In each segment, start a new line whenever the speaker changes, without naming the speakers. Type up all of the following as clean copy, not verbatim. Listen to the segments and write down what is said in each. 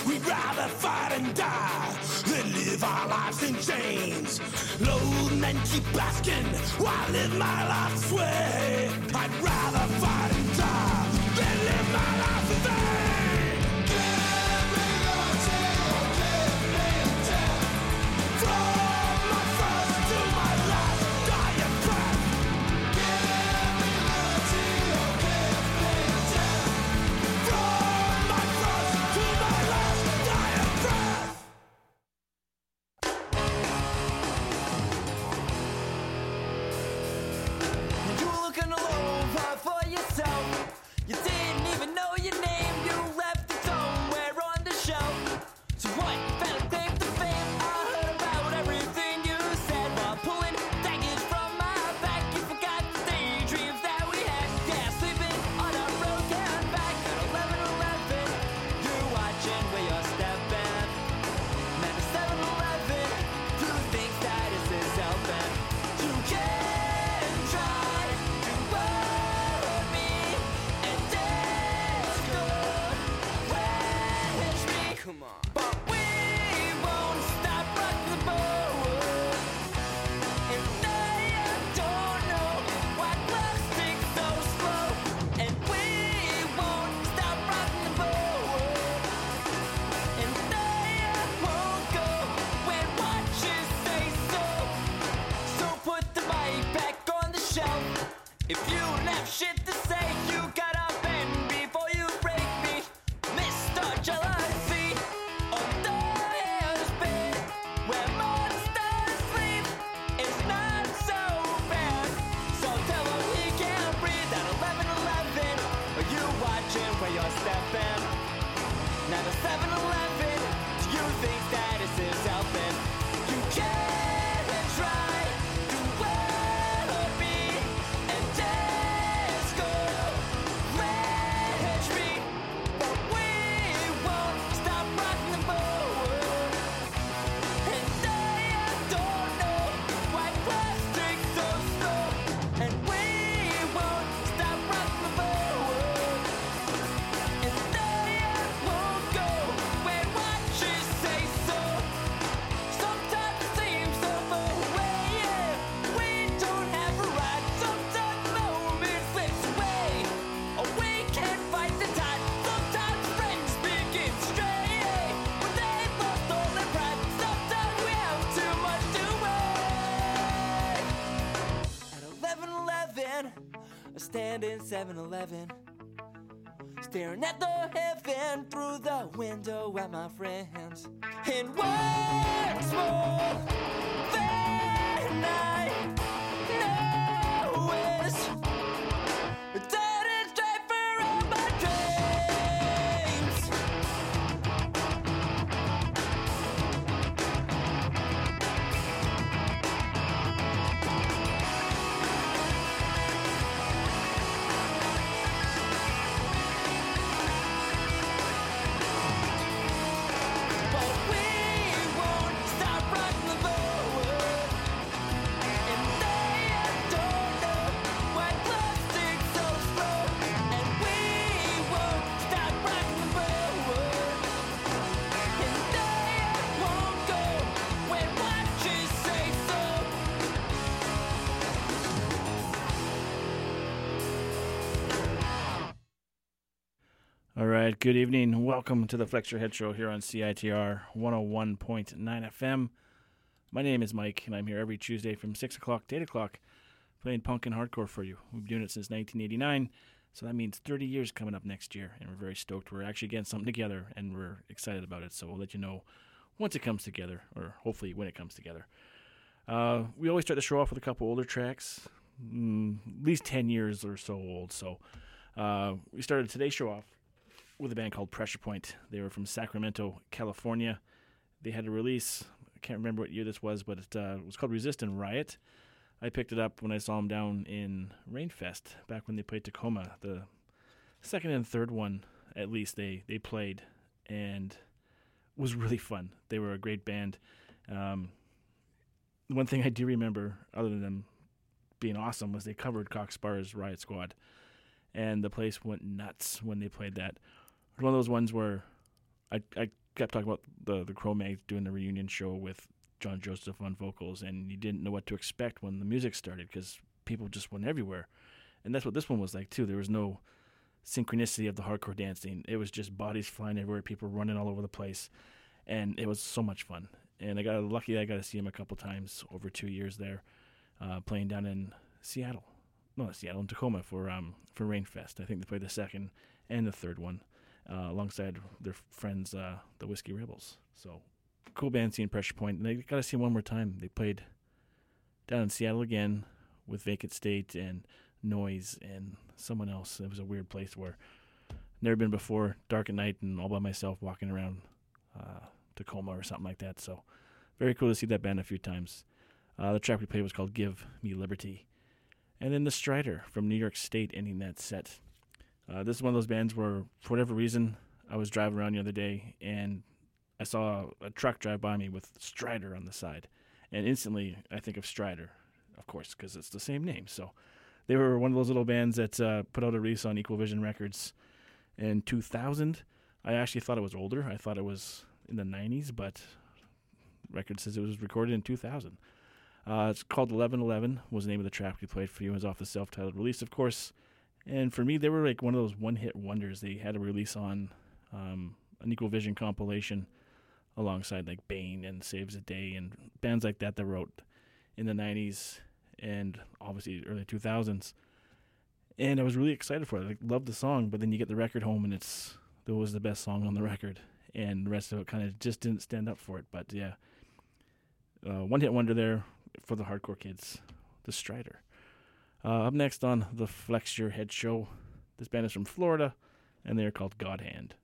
We'd rather fight and die than live our lives in chains. Load and keep asking, why live my life this way? I'd rather fight and die than live my life in vain. Give me liberty or give me death. From my first to my last dying breath. Give me liberty or give me death. From my first to my last dying breath.
You were looking all over for yourself. You didn't even know your name. You left it somewhere on the shelf. So what? Found a claim to fame. I heard about everything you said while pulling daggers from my back. You forgot the daydreams that we had. Yeah, sleeping on a broken back at 11:11. You're watching where you're stepping. Man, at 7-Eleven, you think that this is helping. You can try to hold me, and it's good. Wish me, come on, but we won't stop rocking the boat. And I don't know why love sticks so slow. And we won't stop rocking the boat. And I won't go when watches say so. So put the mic back on the shelf. If you don't have shit to say, you gotta bend before you break me. Mr. Jealousy on the husband, where monsters sleep is not so bad. So tell him he can't breathe at 11:11. Are you watching where you're stepping? Now the 7-Eleven, do you think that this is helping? You can try to help me, and just go rage me, but we won't stop rocking the boat. And I don't know why plastic so slow. And we won't stop rocking the boat. And I won't go when watches say so. Sometimes it seems so far away, yeah. We don't have a right. Sometimes the moment slips away, or we can't fight the tide. Sometimes friends begin to stray when they've lost all their pride. Sometimes we have too much to wait. At 11:11, I stand in 7-Eleven, staring at the heaven through the window at my friends. And what's more than I know is that it's straight for all my dreams. But we won't stop rocking the boat. And I don't know why love sticks so slow. And we won't stop rocking the boat. And I won't go when watches say so.
All right, good evening. Welcome to the Flex Your Head Show here on CITR 101.9 FM. My name is Mike, and I'm here every Tuesday from 6 o'clock to 8 o'clock playing punk and hardcore for you. We've been doing it since 1989, so that means 30 years coming up next year, and we're very stoked. We're actually getting something together, and we're excited about it, so we'll let you know once it comes together, or hopefully when it comes together. We always start the show off with a couple older tracks, at least 10 years or so old, so we started today's show off with a band called Pressure Point. They were from Sacramento, California. They had a release, I can't remember what year this was, but it was called Resist and Riot. I picked it up when I saw them down in Rainfest, back when they played Tacoma. The second and third one, at least, they played, and it was really fun. They were a great band. One thing I do remember, other than them being awesome, was they covered Cock Sparrow's Riot Squad, and the place went nuts when they played that. It was one of those ones where I kept talking about the Cro-Mags doing the reunion show with John Joseph on vocals, and you didn't know what to expect when the music started because people just went everywhere. And that's what this one was like, too. There was no synchronicity of the hardcore dancing. It was just bodies flying everywhere, people running all over the place, and it was so much fun. And I got lucky I got to see him a couple times over 2 years there, playing down in Seattle. No, not Seattle, in Tacoma for Rainfest. I think they played the second and the third one alongside their friends, the Whiskey Rebels. So, cool band seeing Pressure Point. And they got to see them one more time. They played down in Seattle again with Vacant State and Noise and someone else. It was a weird place where never been before, dark at night and all by myself walking around Tacoma or something like that. So very cool to see that band a few times. The track we played was called Give Me Liberty. And then the Strider from New York State ending that set. This is one of those bands where, for whatever reason, I was driving around the other day and I saw a truck drive by me with Strider on the side. And instantly I think of Strider, of course, because it's the same name. So they were one of those little bands that put out a release on Equal Vision Records in 2000. I actually thought it was older. I thought it was in the 90s, but record says it was recorded in 2000. It's called 1111 was the name of the track we played for you. It was off the self-titled release, of course. And for me, they were like one of those one-hit wonders. They had a release on an Equal Vision compilation alongside like Bane and Saves the Day and bands like that wrote in the 90s and obviously early 2000s. And I was really excited for it. I loved the song, but then you get the record home and it was the best song on the record. And the rest of it kind of just didn't stand up for it. But yeah, one-hit wonder there for the hardcore kids, the Strider. Up next on the Flex Your Head Show, this band is from Florida, and they're called God Hand.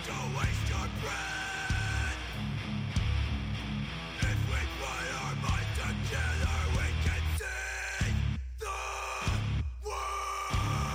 Don't waste your breath. If we put our minds together, we can see the world.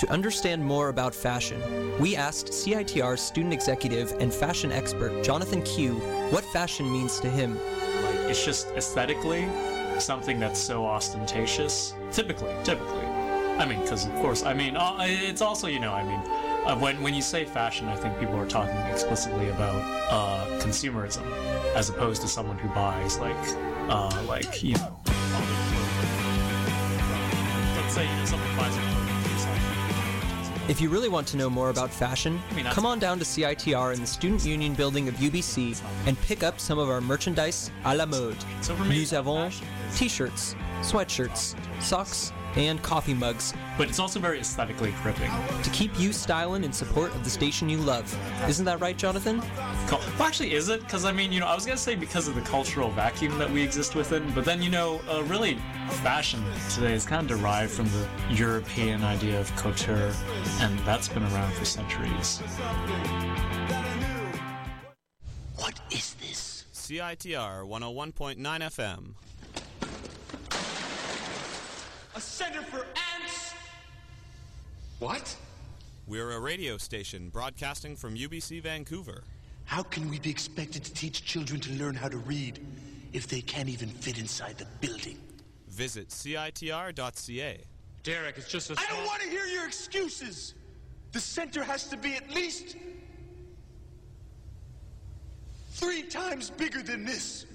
To understand more about fashion, we asked CITR student executive and fashion expert Jonathan Q what fashion means to him.
Like, it's just aesthetically something that's so ostentatious. Typically. I mean, because of course, I mean, it's also, you know, I mean, when you say fashion, I think people are talking explicitly about consumerism, as opposed to someone who buys like you know, all the clothing. Let's say, you know, someone buys a clothing.
If you really want to know more about fashion, come on down to CITR in the Student Union building of UBC and pick up some of our merchandise à la mode. Nous avons t-shirts, sweatshirts, socks, and coffee mugs.
But it's also very aesthetically gripping.
To keep you styling in support of the station you love. Isn't that right, Jonathan?
Well, actually, is it? Because, I mean, you know, I was going to say because of the cultural vacuum that we exist within, but then, you know, really, fashion today is kind of derived from the European idea of couture, and that's been around for centuries.
What is this?
CITR 101.9 FM.
A center for ants? What?
We're a radio station broadcasting from UBC Vancouver.
How can we be expected to teach children to learn how to read if they can't even fit inside the building?
Visit CITR.ca.
Derek, it's just I don't want to hear your excuses! The center has to be at least 3 times bigger than this.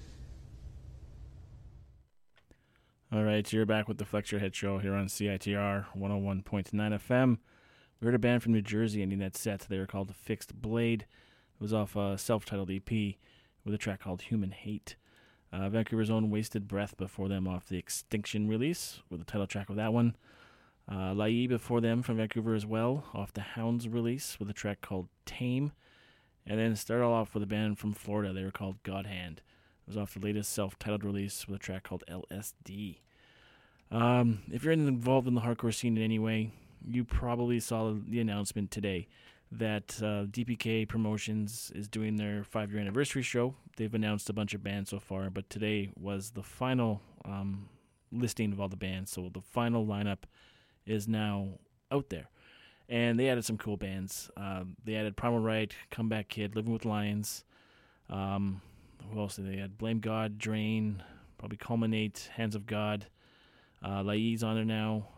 All right, so you're back with the Flex Your Head Show here on CITR 101.9 FM. We heard a band from New Jersey ending that set. They were called Fixed Blade. It was off a self-titled EP with a track called Human Hate. Vancouver's own Wasted Breath before them off the Extinction release with the title track of that one. Lai before them from Vancouver as well off the Hounds release with a track called Tame. And then started off with a band from Florida. They were called God Hand. It was off the latest self-titled release with a track called LSD. If you're involved in the hardcore scene in any way, you probably saw the announcement today that DPK Promotions is doing their 5-year anniversary show. They've announced a bunch of bands so far, but today was the final listing of all the bands. So the final lineup is now out there. And they added some cool bands. They added Primal Right, Comeback Kid, Living with Lions. Who else did they add? Blame God, Drain, probably Culminate, Hands of God. Lai's on there now.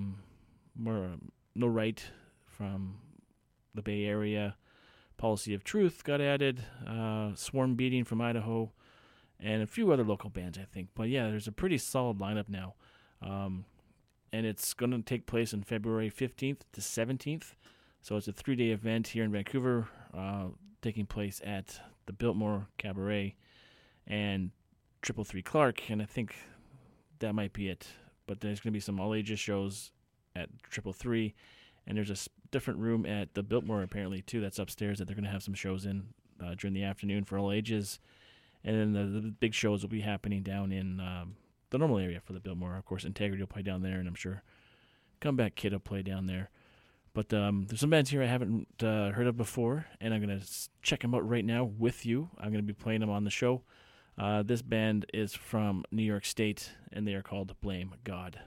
No Right from the Bay Area. Policy of Truth got added. Swarm Beating from Idaho. And a few other local bands, I think. But yeah, there's a pretty solid lineup now. And it's going to take place on February 15th to 17th. So it's a 3-day event here in Vancouver, taking place at the Biltmore Cabaret and 333 Clark, and I think that might be it. But there's going to be some all-ages shows at 333, and there's a different room at the Biltmore, apparently, too, that's upstairs that they're going to have some shows in during the afternoon for all ages. And then the big shows will be happening down in the normal area for the Biltmore. Of course, Integrity will play down there, and I'm sure Comeback Kid will play down there. But there's some bands here I haven't heard of before, and I'm going to check them out right now with you. I'm going to be playing them on the show. This band is from New York State, and they are called Blame God.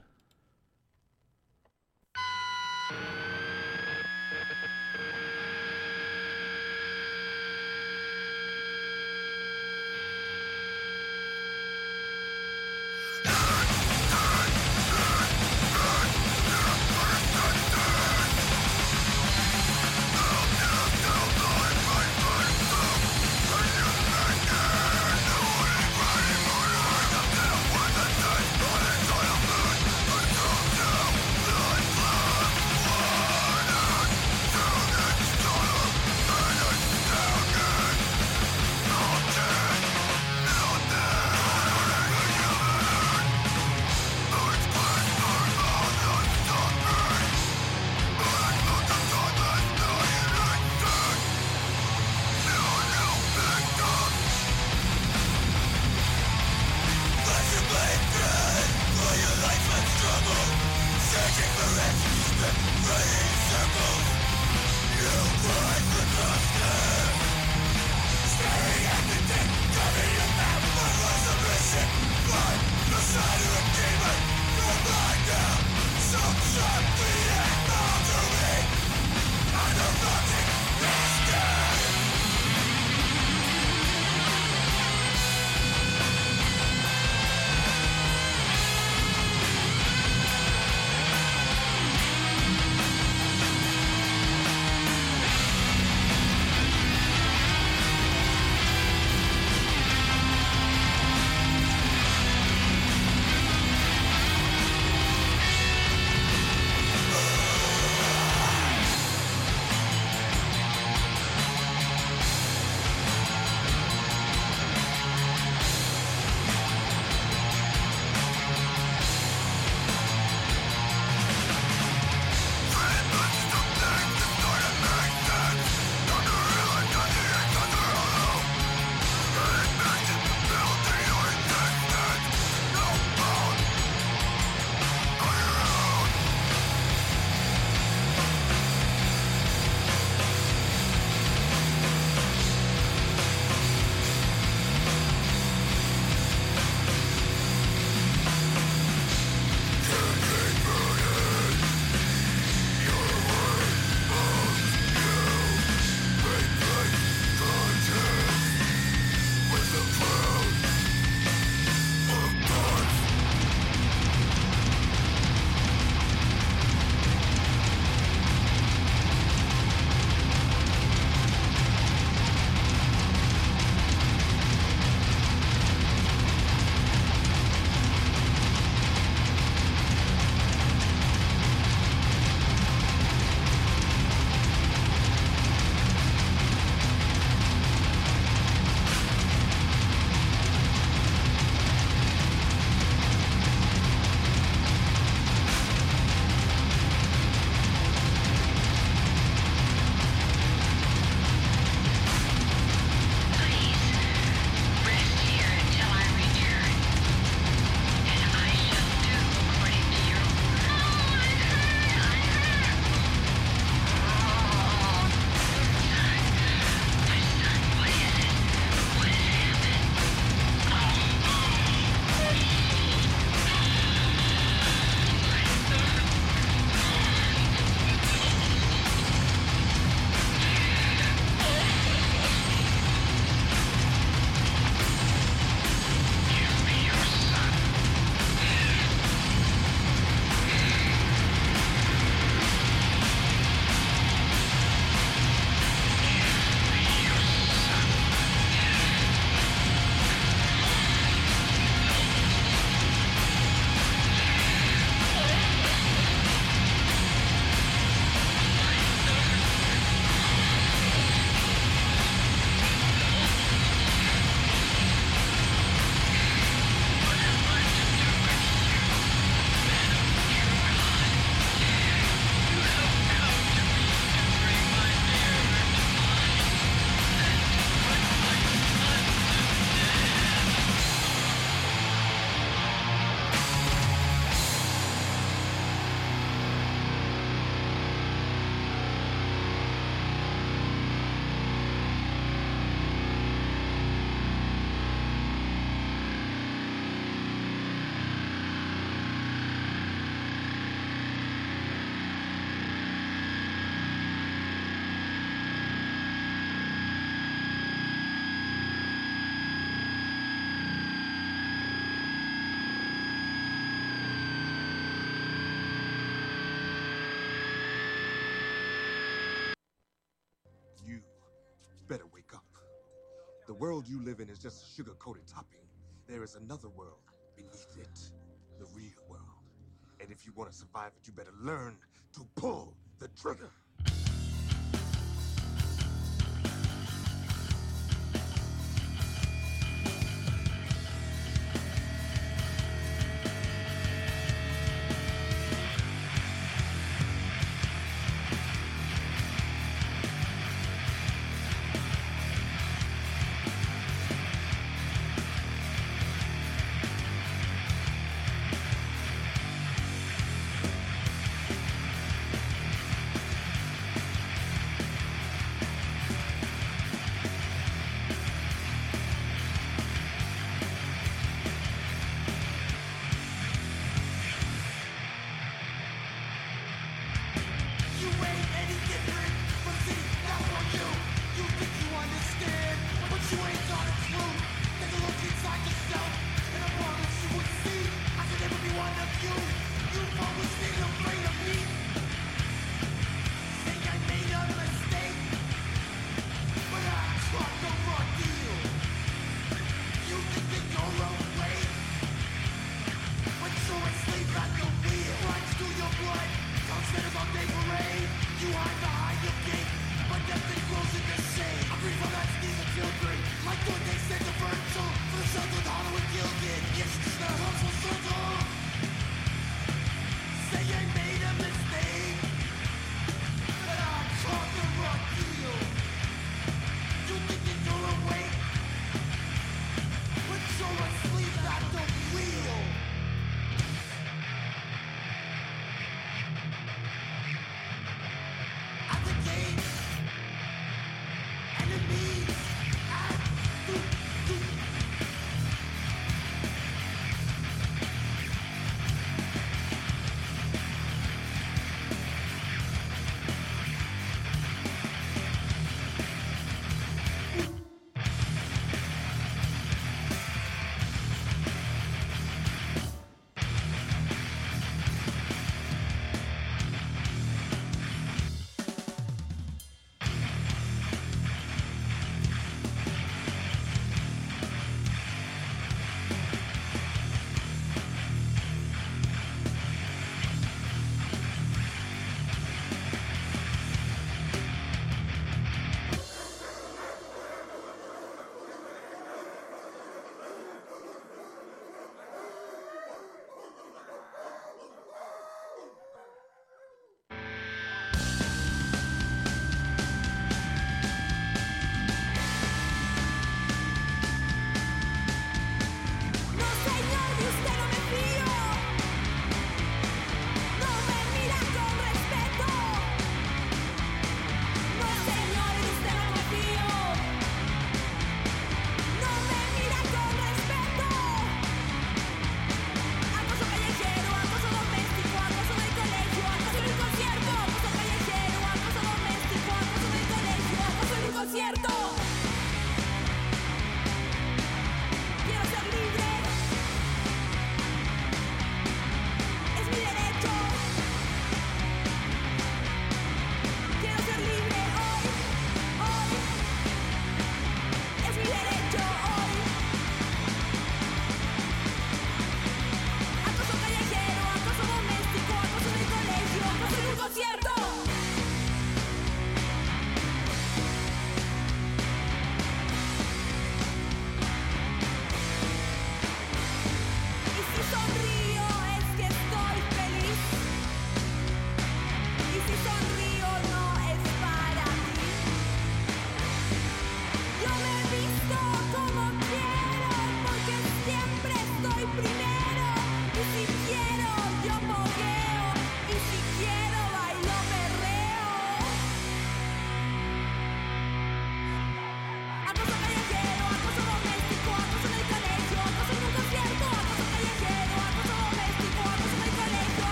better wake up. The world you live in is just a sugar-coated topping. There is another world beneath it, the real world. And if you want to survive it, you better learn to pull the trigger.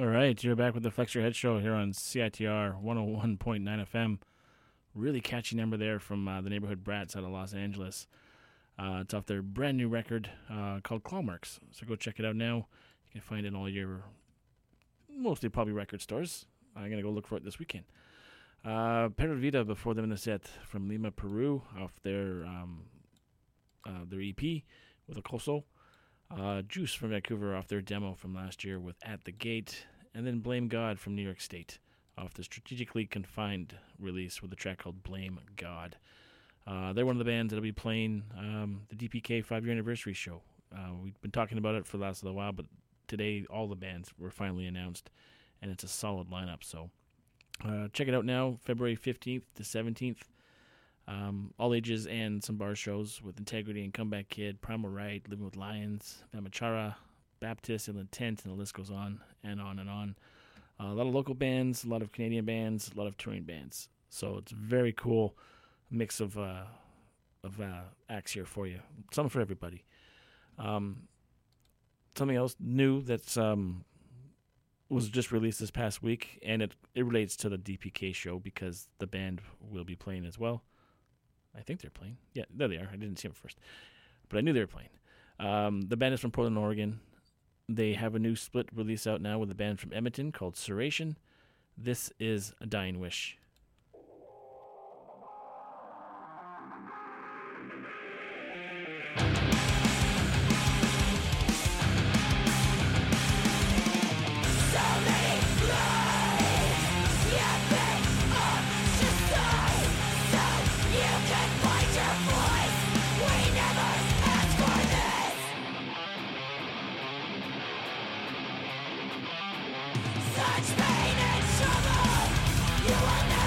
All right, you're back with the Flex Your Head Show here on CITR 101.9 FM. Really catchy number there from the Neighborhood Brats out of Los Angeles. It's off their brand new record called Claw Marks. So go check it out now. You can find it in all your, mostly probably record stores. I'm going to go look for it this weekend. Perra Vida before them in the set from Lima, Peru, off their EP with Acoso. Juice from Vancouver off their demo from last year with At the Gate. And then Blame God from New York State off the Strategically Confined release with a track called Blame God. They're one of the bands that'll be playing the DPK 5-year anniversary show. We've been talking about it for the last little while, but today all the bands were finally announced, and it's a solid lineup. So check it out now, February 15th to 17th. All ages and some bar shows with Integrity and Comeback Kid, Primal Right, Living with Lions, Vamachara, Baptist, and Intent, and the list goes on and on and on. A lot of local bands, a lot of Canadian bands, a lot of touring bands. So it's a very cool mix of acts here for you. Something for everybody. Something else new that's was just released this past week, and it relates to the DPK show because the band will be playing as well. I think they're playing. Yeah, there they are. I didn't see them first, but I knew they were playing. The band is from Portland, Oregon. They have a new split release out now with a band from Edmonton called Suration. This is A Dying Wish.
Such pain and trouble, you will never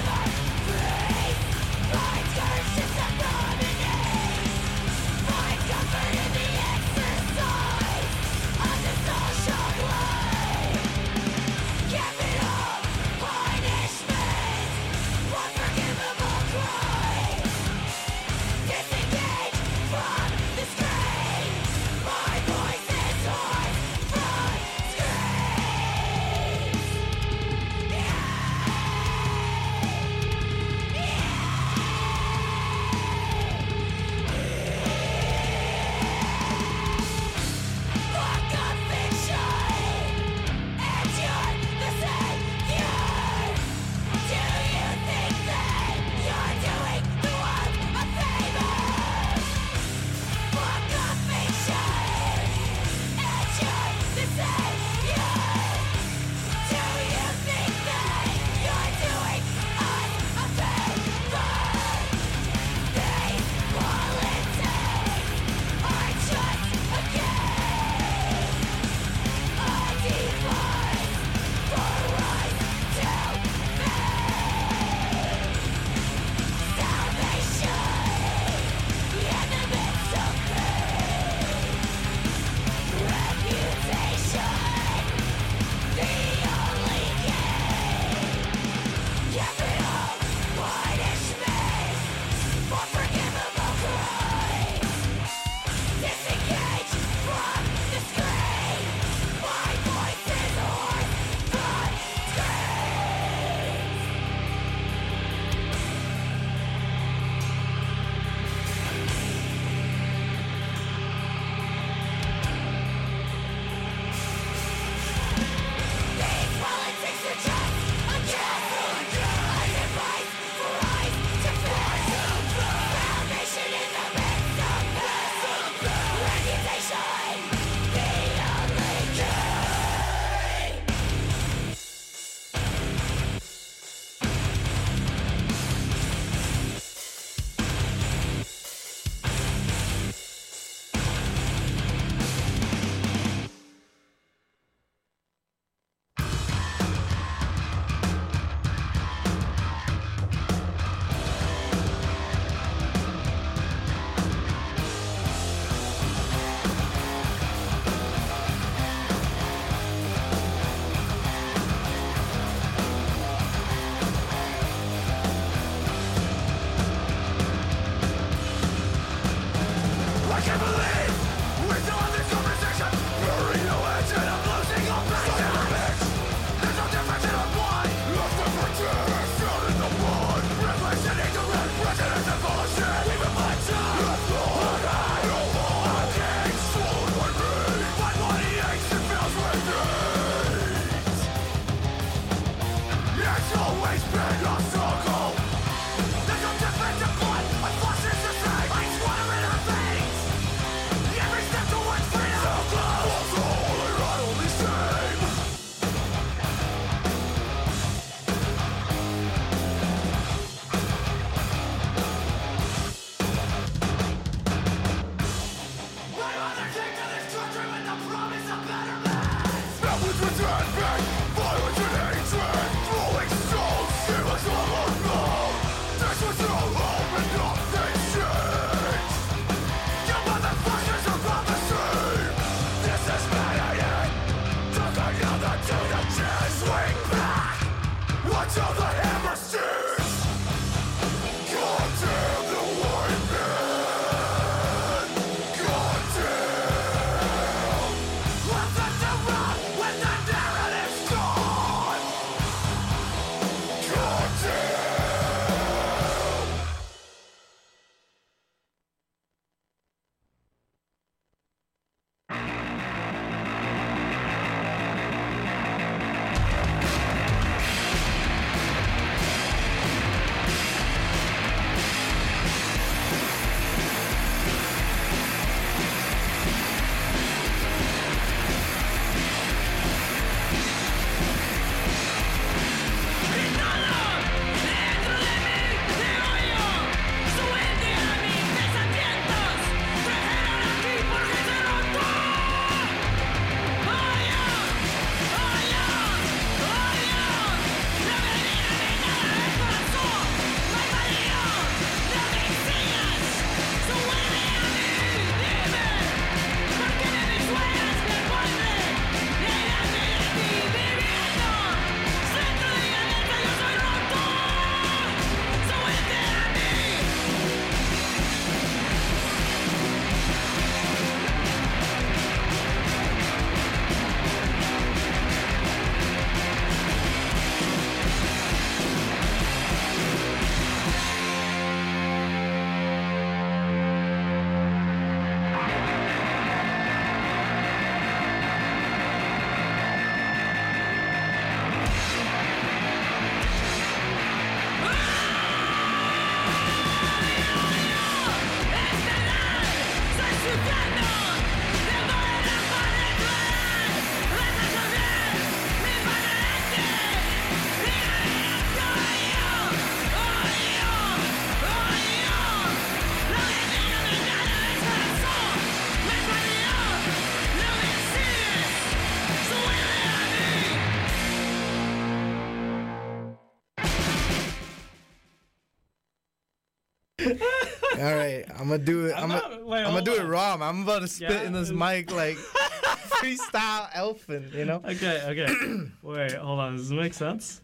All right, I'm gonna do it. I'm gonna do it raw. Man. I'm about to spit in this mic like freestyle elfin, you know?
Okay. Wait, hold on. Does this make sense?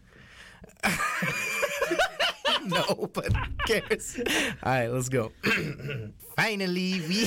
No, but who cares? All right, let's go. Finally, we...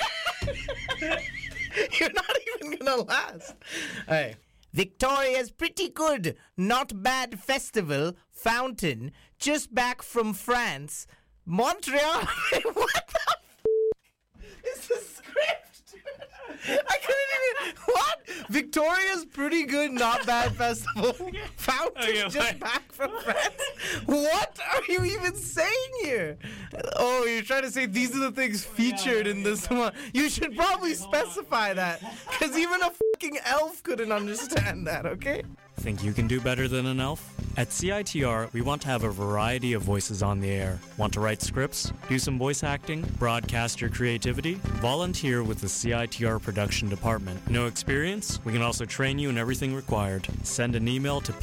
You're not even gonna last. All right. Victoria's pretty good, not bad festival, fountain, just back from France. Montreal. What the is the script? I couldn't even. What? Victoria's pretty good, not bad festival, fountain, just back from France. What are you even saying here? Oh, you're trying to say these are the things featured in this one. You should probably specify that, because even a fucking elf couldn't understand that, okay?
Think you can do better than an elf? At CITR, we want to have a variety of voices on the air. Want to write scripts? Do some voice acting? Broadcast your creativity? Volunteer with the CITR production department. No experience? We can also train you in everything required. Send an email to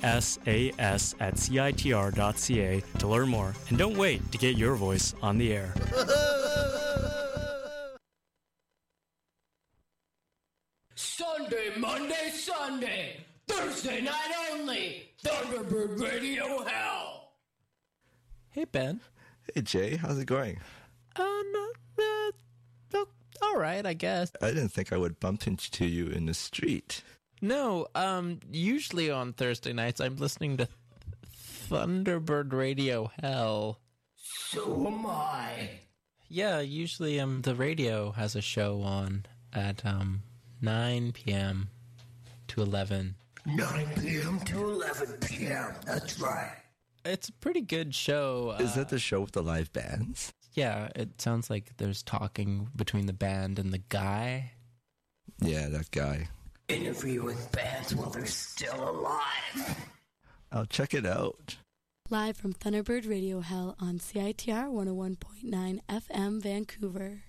psas@citr.ca to learn more. And don't wait to get your voice on the air.
Sunday, Monday, Sunday. Thursday night only. Thunderbird Radio Hell.
Hey, Ben.
Hey, Jay. How's it going?
All right, I guess.
I didn't think I would bump into you in the street.
No, usually on Thursday nights, I'm listening to Thunderbird Radio Hell.
So am I.
Yeah, usually the radio has a show on at 9 p.m. to 11.
9 p.m. to 11 p.m. That's right.
It's a pretty good show.
Is that the show with the live bands?
Yeah, it sounds like there's talking between the band and the guy.
Yeah, that guy.
Interviewing bands while they're still alive.
I'll check it out.
Live from Thunderbird Radio Hell on CITR 101.9 FM Vancouver.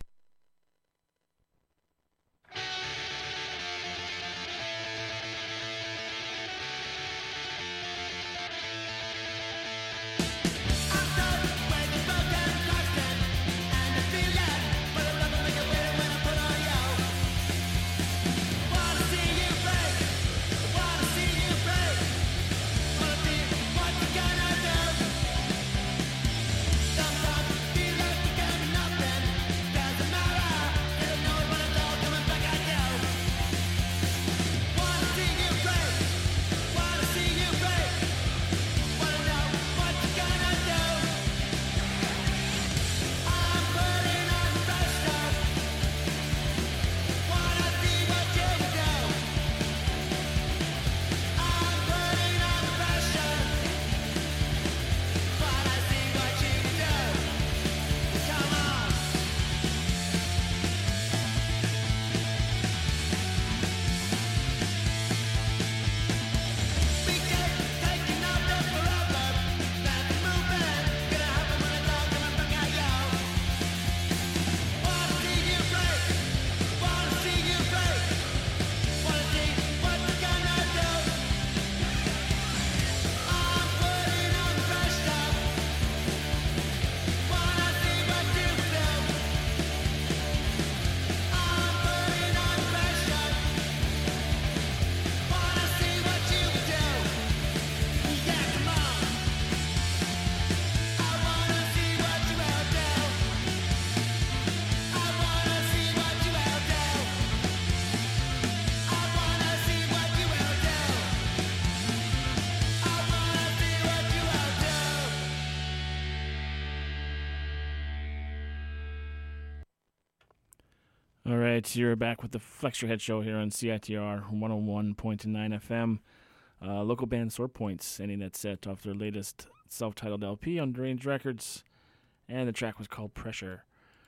All right, you're back with the Flex Your Head Show here on CITR 101.9 FM. Local band Sore Points ending that set off their latest self-titled LP on Deranged Records, and the track was called Pressure.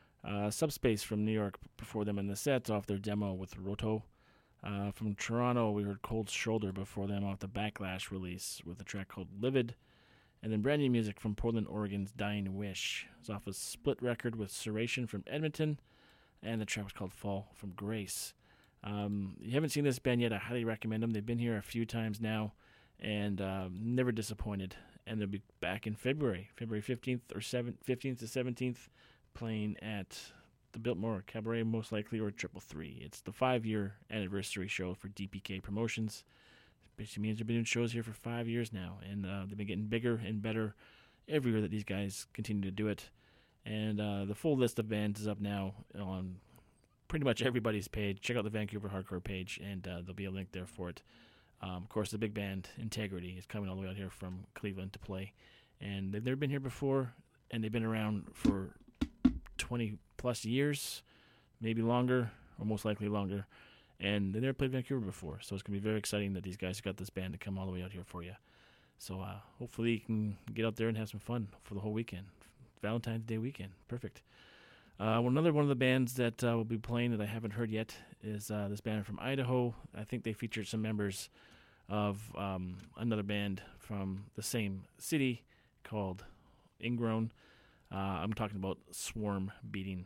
Subspace from New York before them in the set off their demo with Roto. From Toronto, we heard Cold Shoulder before them off the Backlash release with a track called Livid. And then brand new music from Portland, Oregon's Dying Wish. It's off a split record with Serration from Edmonton, and the track was called Fall from Grace. You haven't seen this band yet, I highly recommend them. They've been here a few times now, and never disappointed. and they'll be back in February 15th or 15th to 17th, playing at the Biltmore Cabaret, most likely, or 333. It's the 5-year anniversary show for DPK Promotions. Basically means they've been doing shows here for 5 years now, and they've been getting bigger and better every year that these guys continue to do it. And the full list of bands is up now on pretty much everybody's page. Check out the Vancouver Hardcore page, and there'll be a link there for it. Of course, the big band, Integrity, is coming all the way out here from Cleveland to play. And they've never been here before, and they've been around for 20-plus years, maybe longer, or most likely longer. And they never played Vancouver before, so it's going to be very exciting that these guys got this band to come all the way out here for you. So hopefully you can get out there and have some fun for the whole weekend. Valentine's Day weekend. Perfect. Another one of the bands that will be playing that I haven't heard yet is this band from Idaho. I think they featured some members of another band from the same city called Ingrown. I'm talking about Swarm Beating.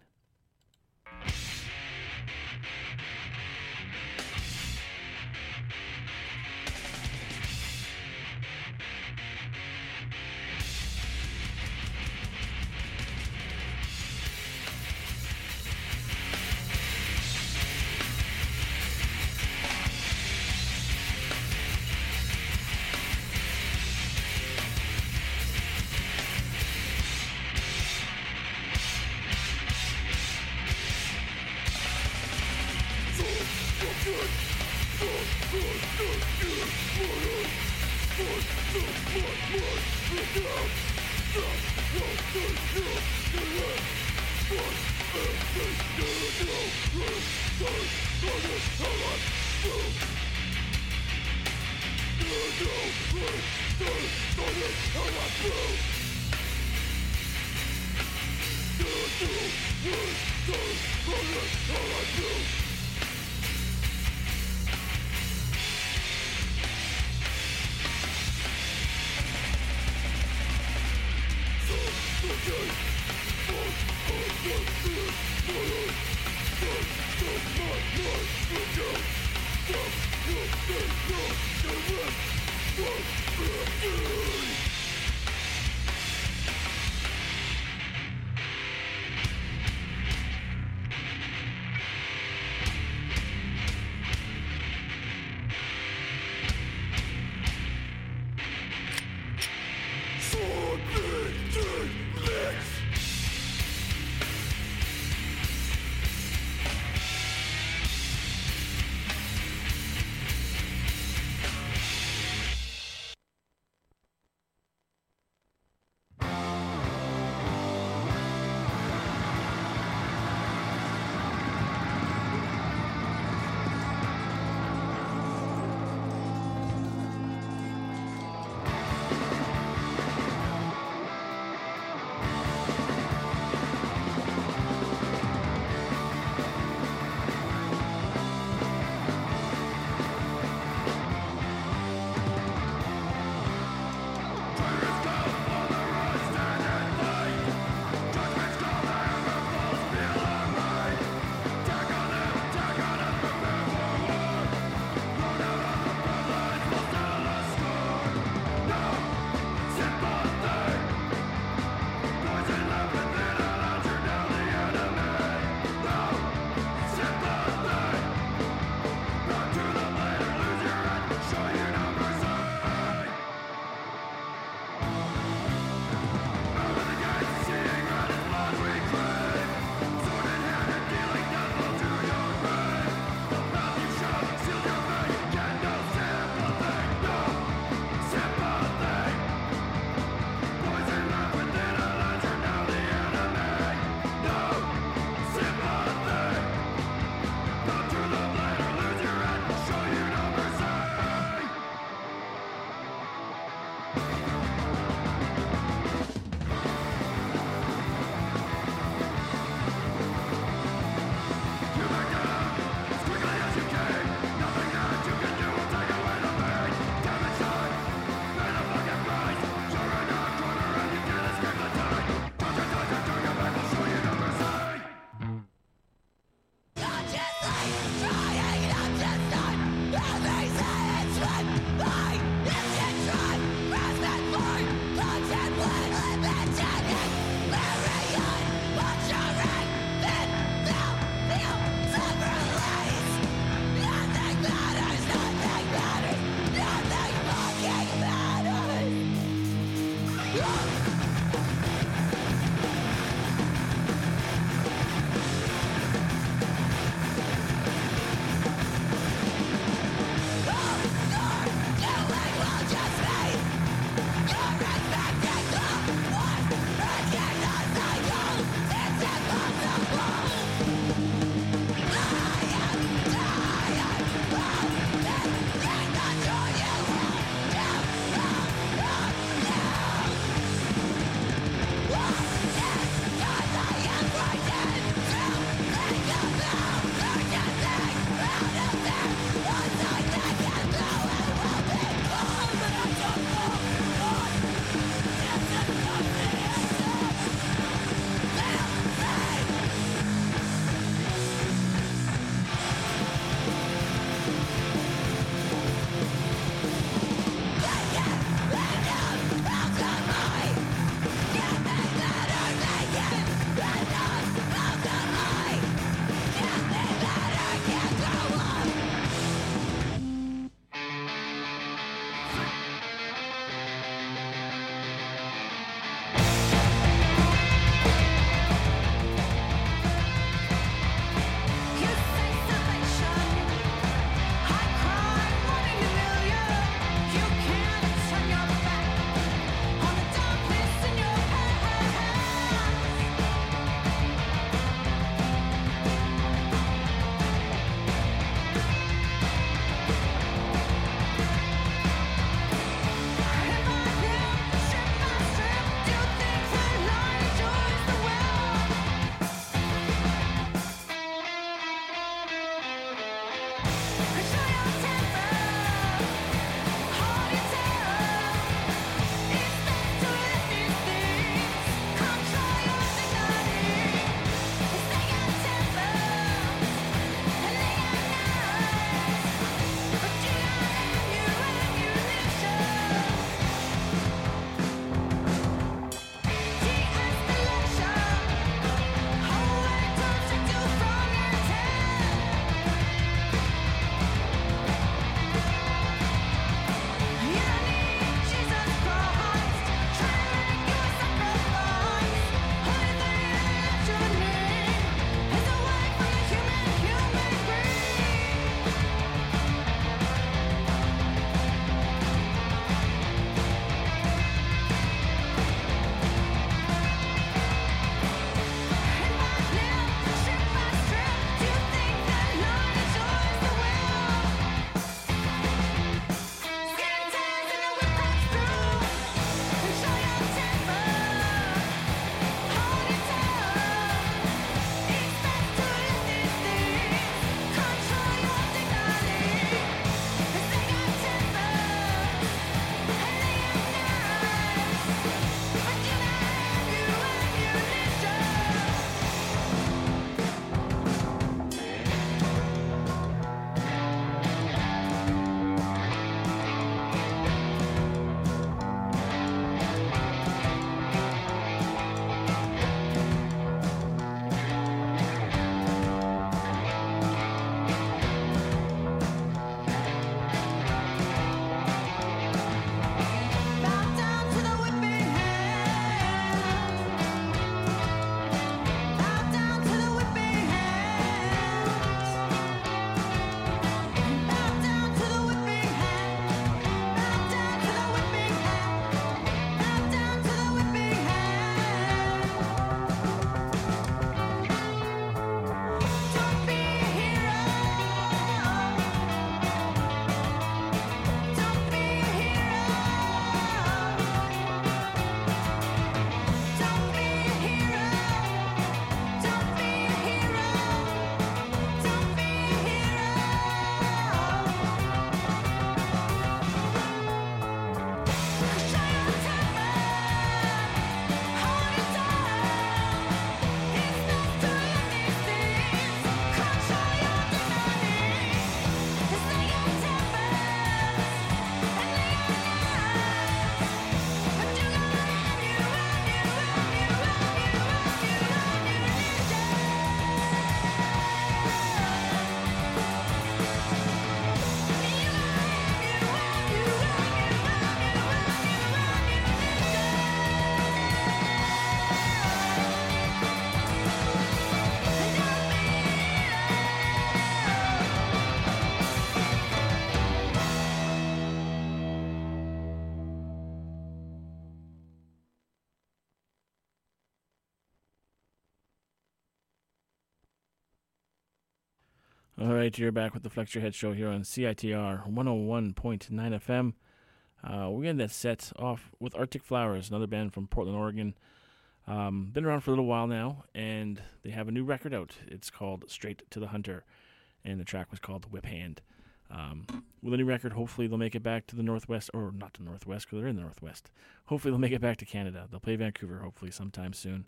All right, you're back with the Flex Your Head Show here on CITR 101.9 FM. We're getting that set off with Arctic Flowers, another band from Portland, Oregon. Been around for a little while now, and they have a new record out. It's called Straight to the Hunter, and the track was called Whip Hand. With a new record, hopefully they'll make it back to the Northwest, or not to the Northwest, because they're in the Northwest. Hopefully they'll make it back to Canada. They'll play Vancouver, hopefully, sometime soon.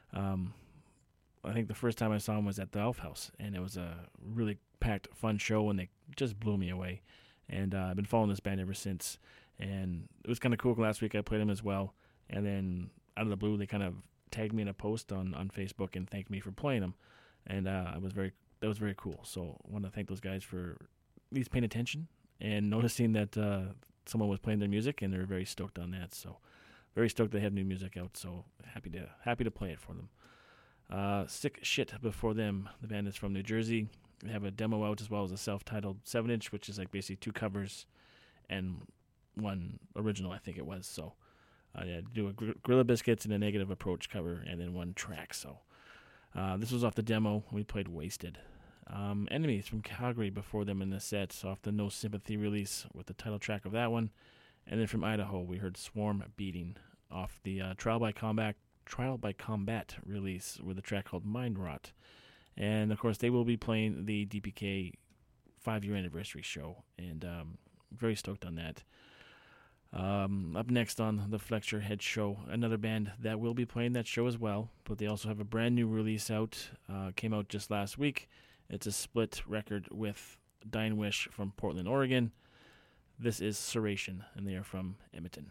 I think the first time I saw them was at the Elf House, and it was a really packed, fun show, and they just blew me away. And I've been following this band ever since, and it was kind of cool. Last week I played them as well, and then out of the blue they kind of tagged me in a post on Facebook and thanked me for playing them, and that was very cool. So I want to thank those guys for at least paying attention and noticing that someone was playing their music, and they were very stoked on that. So very stoked they have new music out. So happy to play it for them. Sick Shit before them. The band is from New Jersey. They have a demo out as well as a self-titled 7-inch, which is like basically 2 covers and 1 original, I think it was. So do a Gorilla Biscuits and a Negative Approach cover and then 1 track. So this was off the demo. We played Wasted. Enemies from Calgary before them in the set, off the No Sympathy release with the title track of that one. And then from Idaho, we heard Swarm Beating off the Trial by Combat release with a track called Mind Rot. And of course they will be playing the DPK 5-year anniversary show, and very stoked on that. Up next on the Flex Your Head Show, another band that will be playing that show as well, but they also have a brand new release out, came out just last week. It's a split record with Dying Wish from Portland, Oregon. This is Serration, and they are from Edmonton.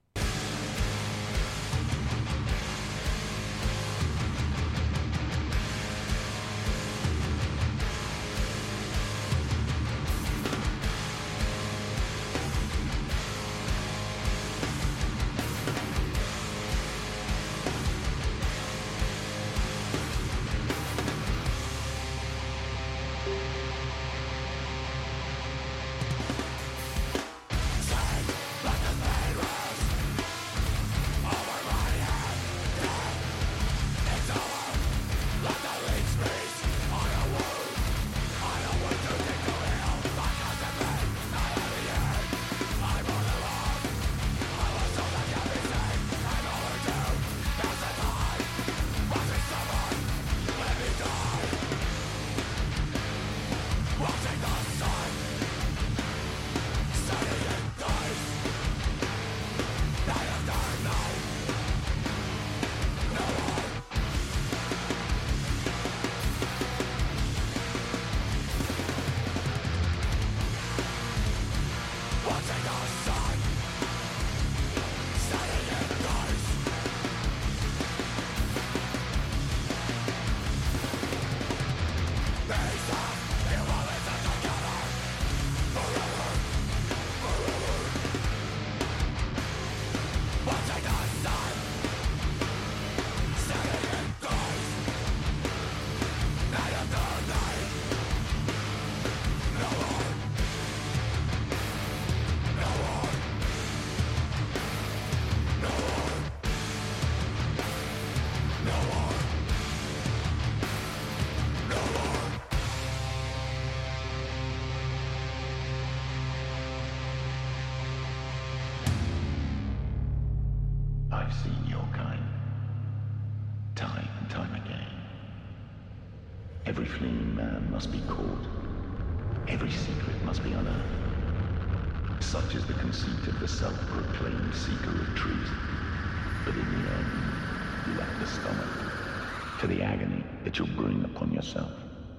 I've seen your kind, time and time again. Every fleeing man must be caught. Every secret must be unearthed. Such is the conceit of the self-proclaimed seeker of truth. But in the end, you lack the stomach for the agony that you'll bring upon yourself.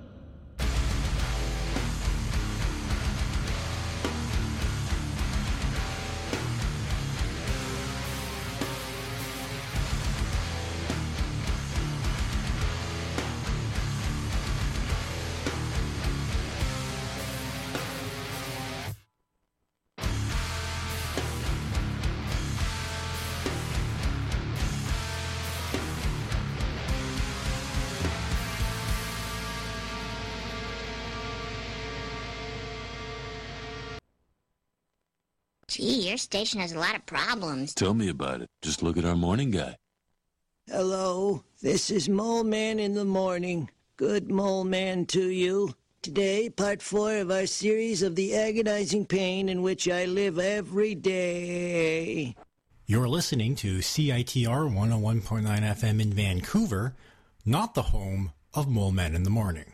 Gee, your station has a lot of problems.
Tell me about it. Just look at our morning guy.
Hello, this is Mole Man in the morning. Good Mole Man to you. Today, part 4 of our series of the agonizing pain in which I live every day.
You're listening to CITR 101.9 FM in Vancouver, not the home of Mole Men in the Morning.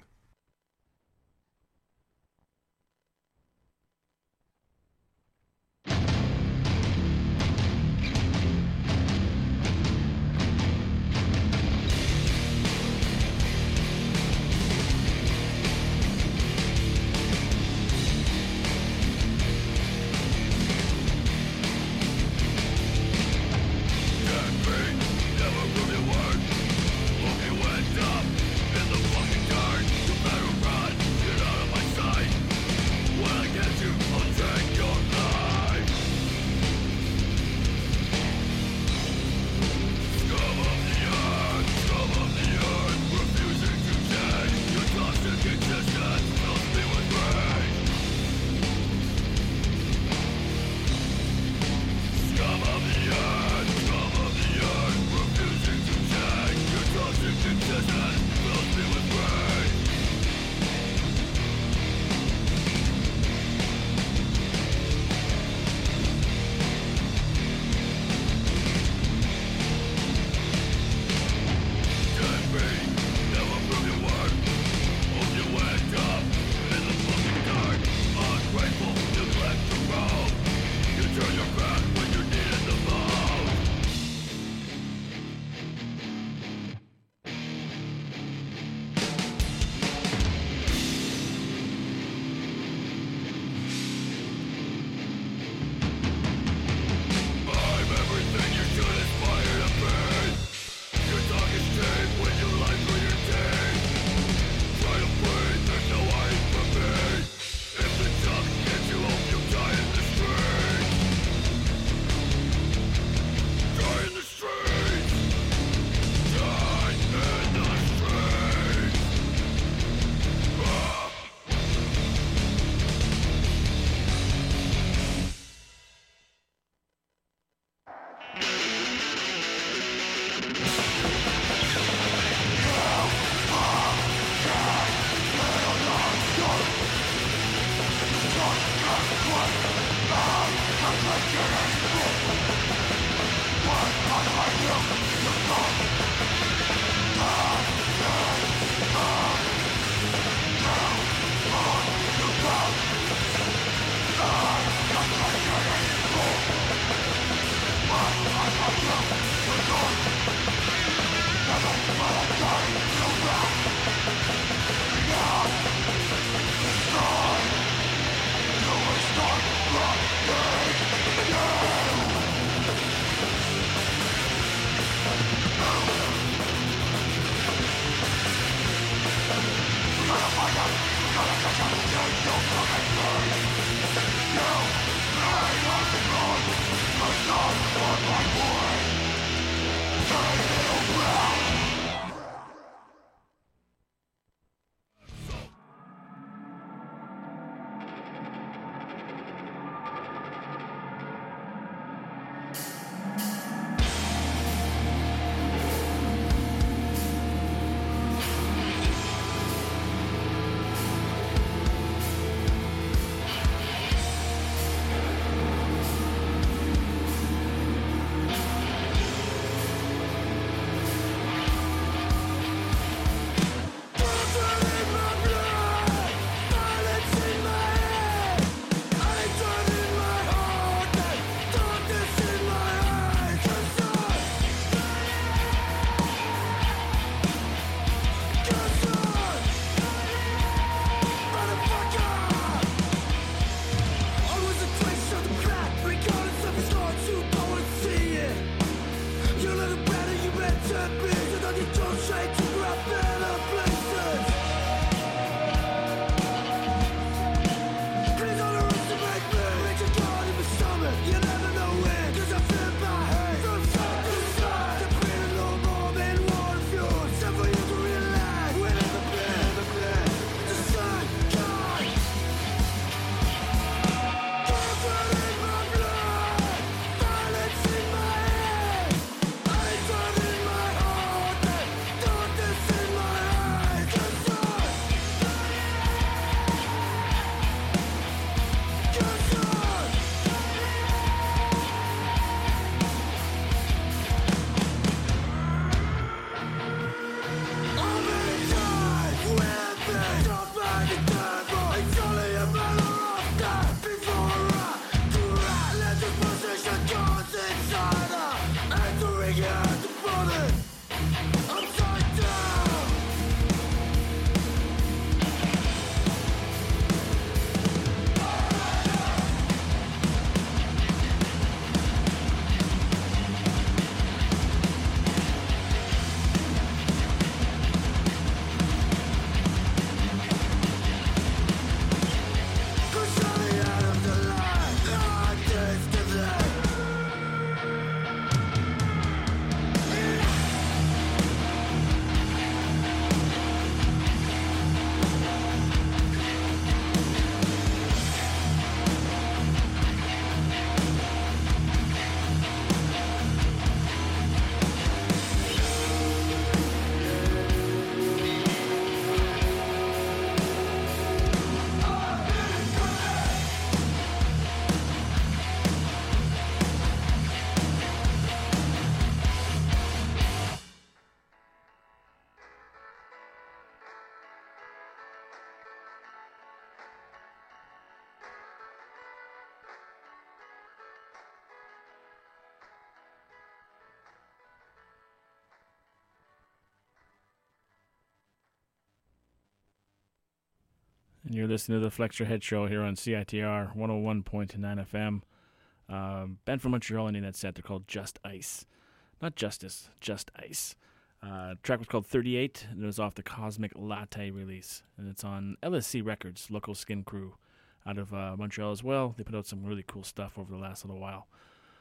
And you're listening to the Flex Your Head Show here on CITR 101.9 FM. Band from Montreal ending that set. They're called Just Ice. Not Justice, Just Ice. Track was called 38, and it was off the Cosmic Latte release. And it's on LSC Records, Local Skin Crew, out of Montreal as well. They put out some really cool stuff over the last little while.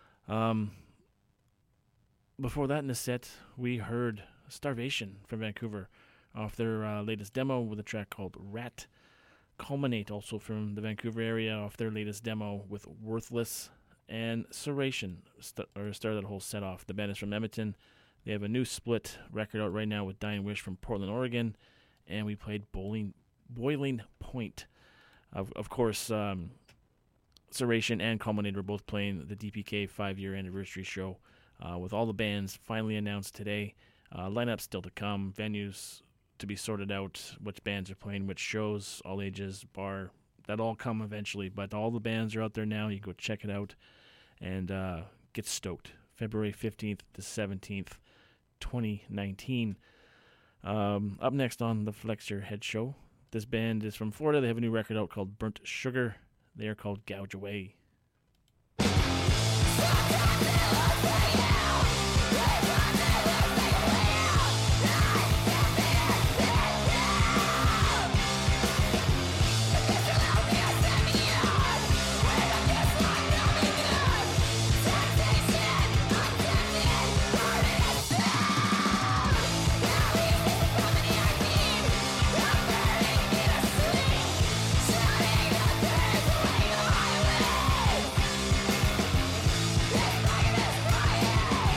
Before that in the set, we heard Starvation from Vancouver off their latest demo with a track called Rat. Culminate, also from the Vancouver area, off their latest demo with Worthless. And Serration started that whole set off. The band is from Edmonton. They have a new split record out right now with Dying Wish from Portland, Oregon. And we played Boiling Point. Of course, Serration and Culminate were both playing the DPK 5-year anniversary show with all the bands finally announced today. Lineup still to come. Venues to be sorted out, which bands are playing, which shows, all ages, bar, that all come eventually. But all the bands are out there now. You go check it out and get stoked. February 15th to 17th, 2019. Up next on the Flex Your Head Show, this band is from Florida. They have a new record out called Burnt Sugar. They are called Gouge Away.
Highway.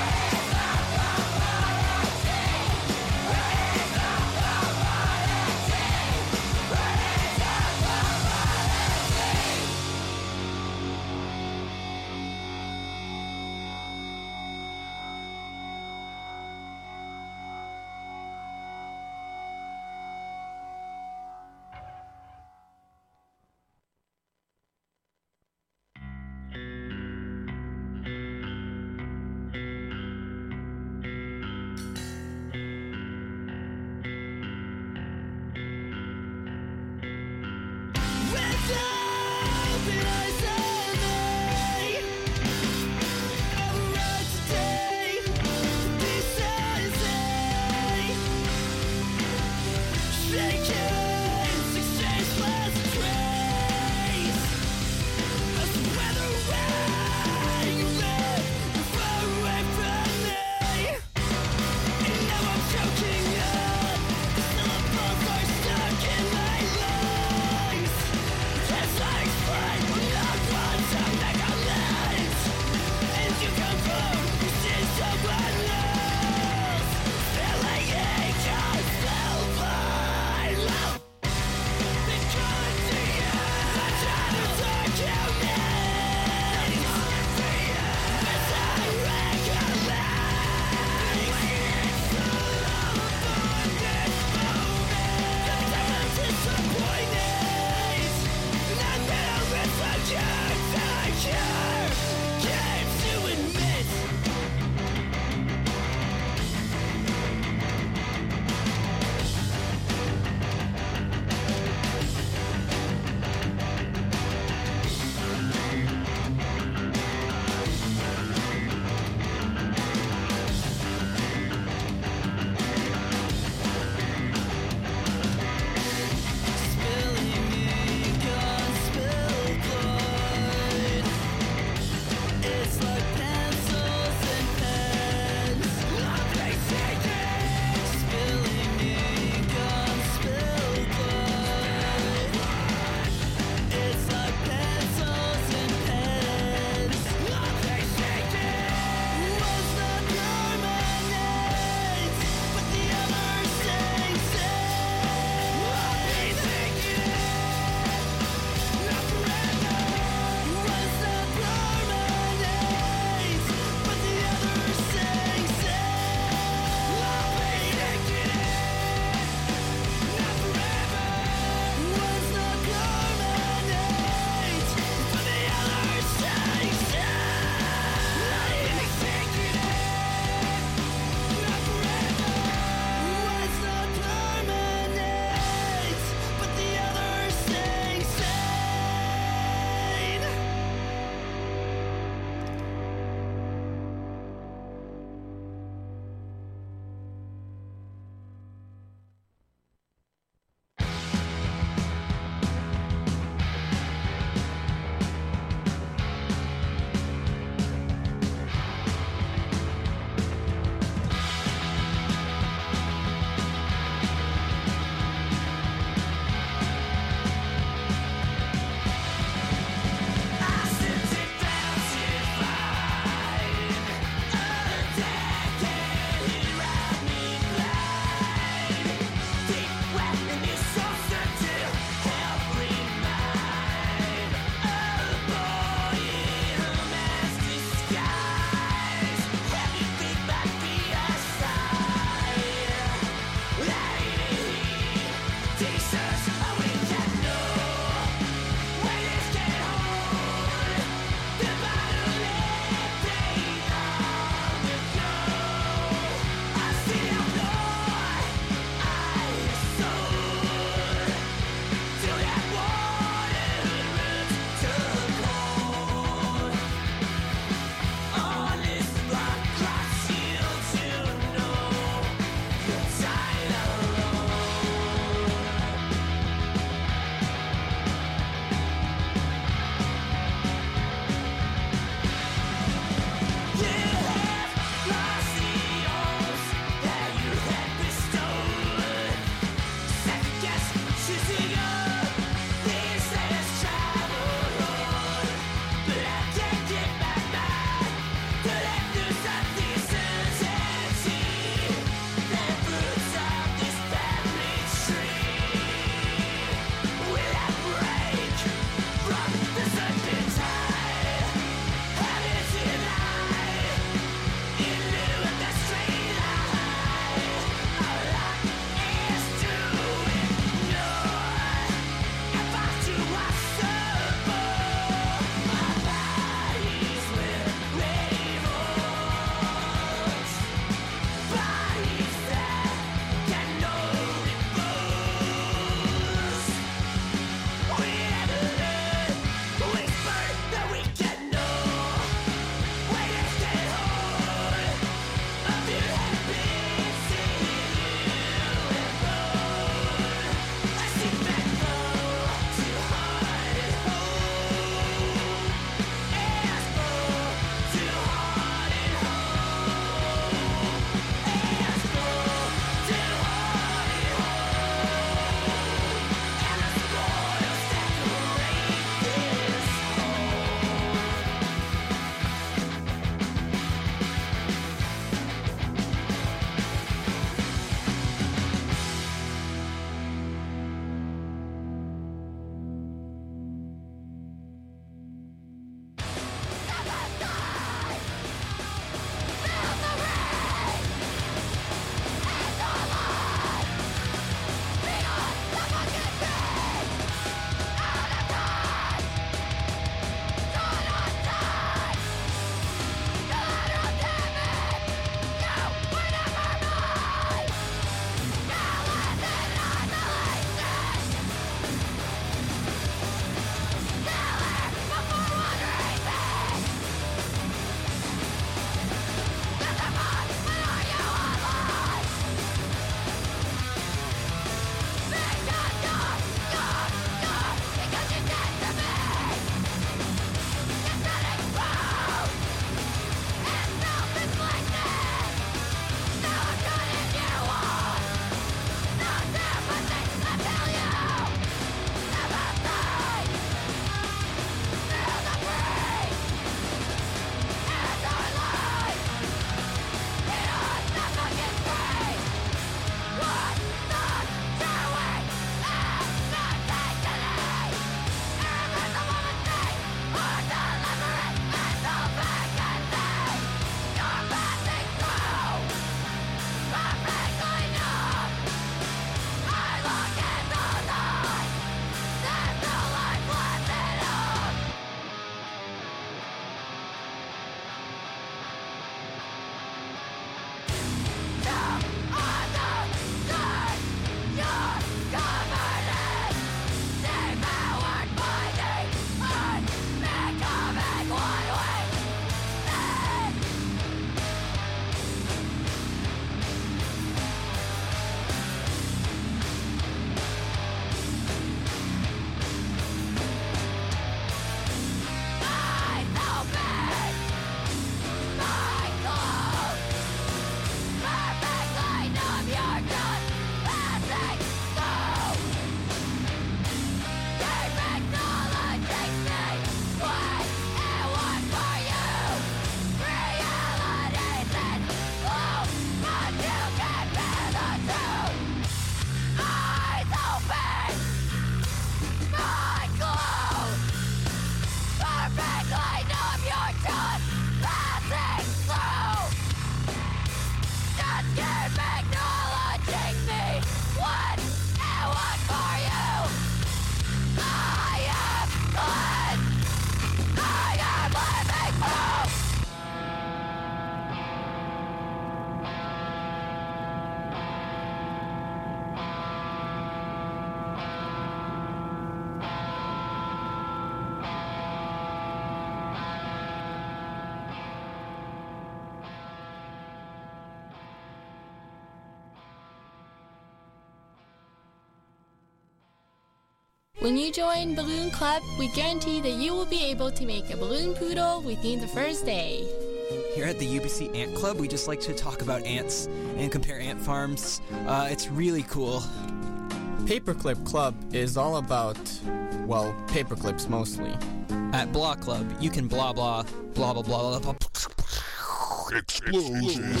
When you join Balloon Club, we guarantee that you will be able to make a balloon poodle within the first day.
Here at the UBC Ant Club, we just like to talk about ants and compare ant farms. It's really cool.
Paperclip Club is all about, well, paperclips mostly.
At Blah Club, you can blah blah, blah blah blah blah blah.
Explosions.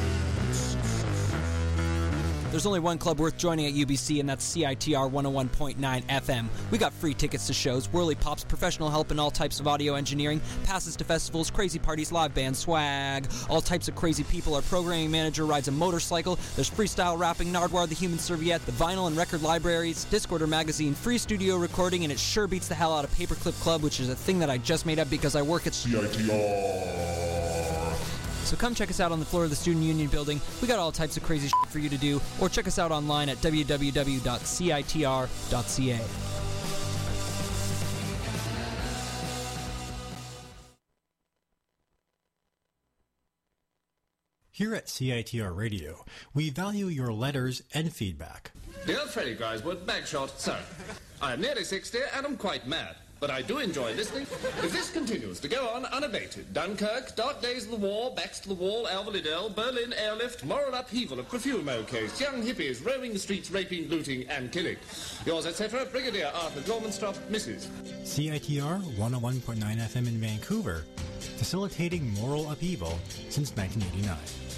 There's only one club worth joining at UBC, and that's CITR 101.9 FM. We got free tickets to shows, whirly pops, professional help in all types of audio engineering, passes to festivals, crazy parties, live band swag, all types of crazy people. Our programming manager rides a motorcycle. There's freestyle rapping, Nardwar the Human Serviette, the vinyl and record libraries, Discorder magazine, free studio recording, and it sure beats the hell out of Paperclip Club, which is a thing that I just made up because I work at CITR. So come check us out on the floor of the Student Union building. We got all types of crazy shit for you to do, or check us out online at www.citr.ca.
Here at CITR Radio, we value your letters and feedback.
Dear Freddie Griswood, Bagshot, sir. I am nearly 60 and I'm quite mad, but I do enjoy listening. If this continues to go on unabated, Dunkirk, dark days of the war, backs to the wall, Alva-Liddell, Berlin airlift, moral upheaval, a Profumo case, young hippies roaming the streets, raping, looting, and killing. Yours, etc., Brigadier Arthur Gormanstrop, Mrs.
CITR 101.9 FM in Vancouver, facilitating moral upheaval since 1989.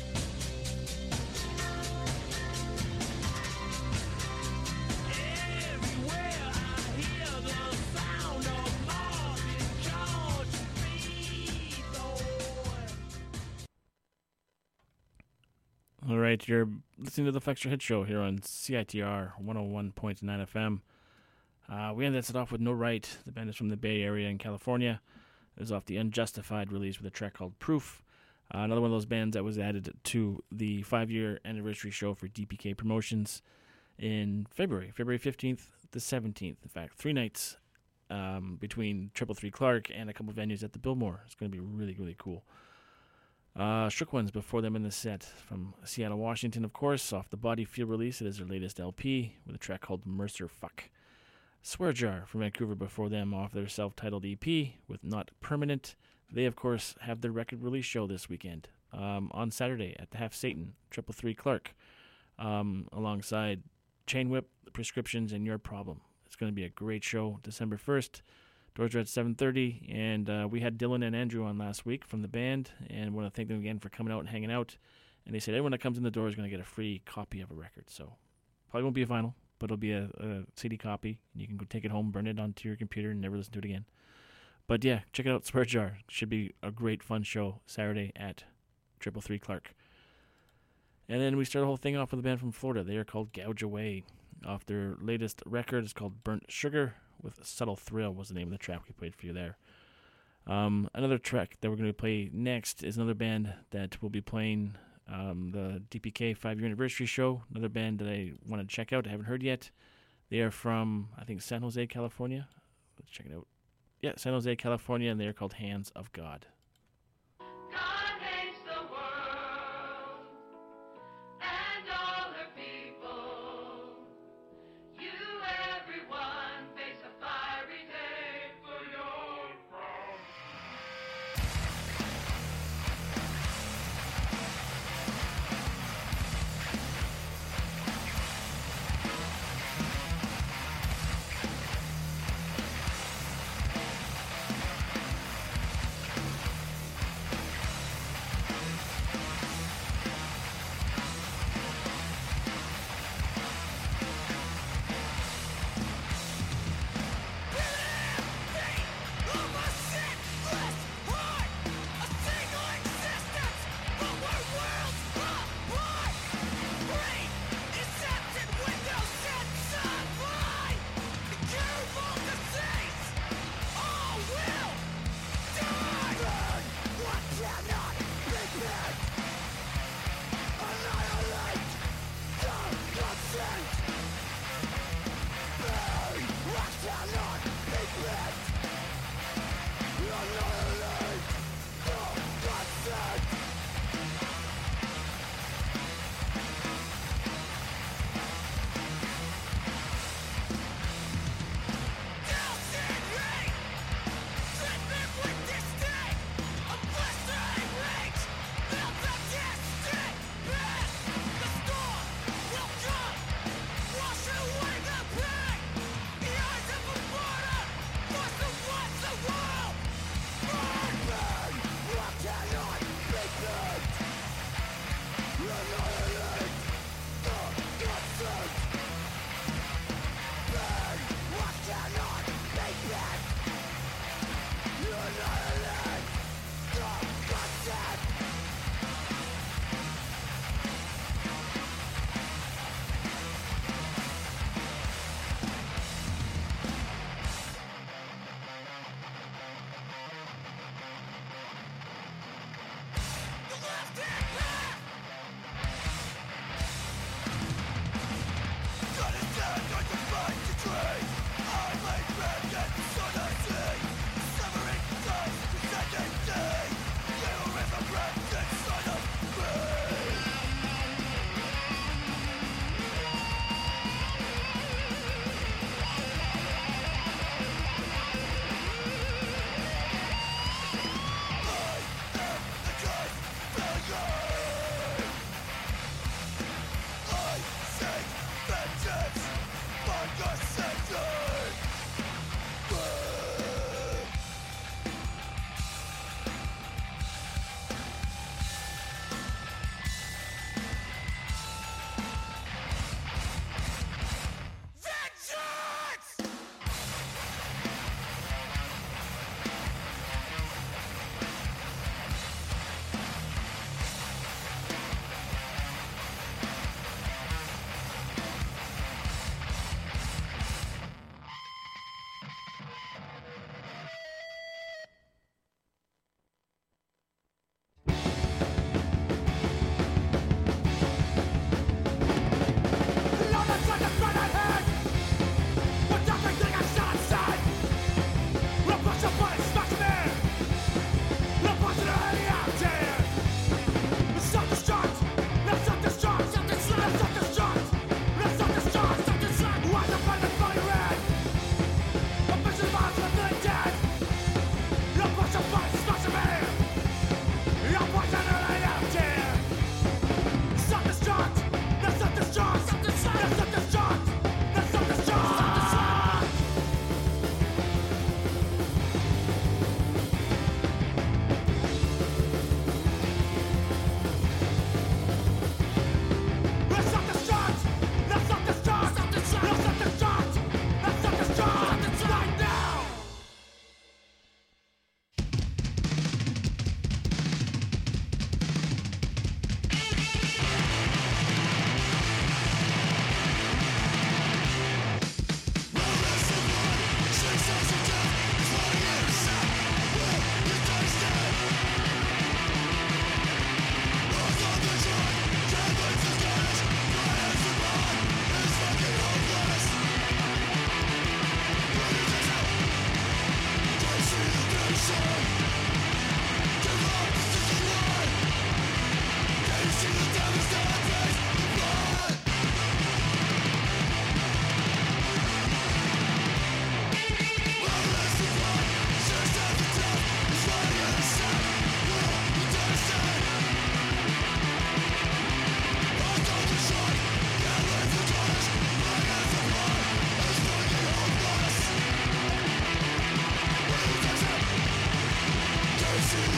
All right, you're listening to the Flex Your Head Show here on CITR 101.9 FM. We ended it off with No Right. The band is from the Bay Area in California. It was off the Unjustified release with a track called Proof. Another one of those bands that was added to the 5-year anniversary show for DPK Promotions in February 15th to 17th. In fact, 3 nights between 333 Clark and a couple venues at the Biltmore. It's going to be really, really cool. Shook Ones before them in the set from Seattle, Washington, of course, off the Body Feel release. It is their latest LP with a track called Mercer Fuck. Swear Jar from Vancouver before them off their self-titled EP with Not Permanent. They, of course, have their record release show this weekend on Saturday at the Half Satan, 333 Clark, alongside Chain Whip, Prescriptions, and Your Problem. It's going to be a great show, December 1st. Doors are at 7:30, and we had Dylan and Andrew on last week from the band, and I want to thank them again for coming out and hanging out. And they said everyone that comes in the door is going to get a free copy of a record. So probably won't be a vinyl, but it'll be a CD copy. You can go take it home, burn it onto your computer, and never listen to it again. But yeah, check it out, Swear Jar. Should be a great, fun show Saturday at 333 Clark. And then we start the whole thing off with a band from Florida. They are called Gouge Away. Off their latest record, it's called Burnt Sugar, with Subtle Thrill was the name of the track we played for you there. Another track that we're going to play next is another band that will be playing the DPK 5-year anniversary show. Another band that I want to check out, I haven't heard yet. They are from, I think, San Jose, California. Let's check it out. Yeah, San Jose, California, and they are called Hands of God.